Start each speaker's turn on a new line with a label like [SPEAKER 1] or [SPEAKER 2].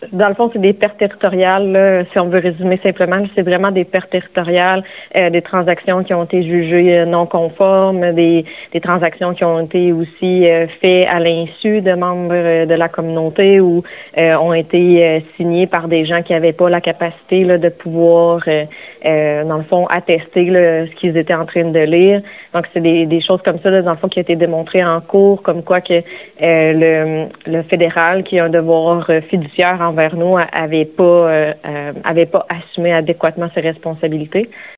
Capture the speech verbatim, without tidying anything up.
[SPEAKER 1] dans le fond, c'est des pertes territoriales, là, si on veut résumer simplement. C'est vraiment des pertes territoriales, euh, des transactions qui ont été jugées non conformes, des, des transactions qui ont été aussi euh, faites à l'insu de membres de la communauté ou euh, ont été euh, signées par des gens qui n'avaient pas la capacité là, de pouvoir, euh, euh, dans le fond, attester là, ce qu'ils étaient en train de lire. Donc, c'est des, des choses comme ça, là, dans le fond, qui ont été démontrées en cours, comme quoi que euh, le, le fédéral, qui a un devoir fiduciaire envers nous, avait pas, euh, euh, avait pas assumé adéquatement ses responsabilités.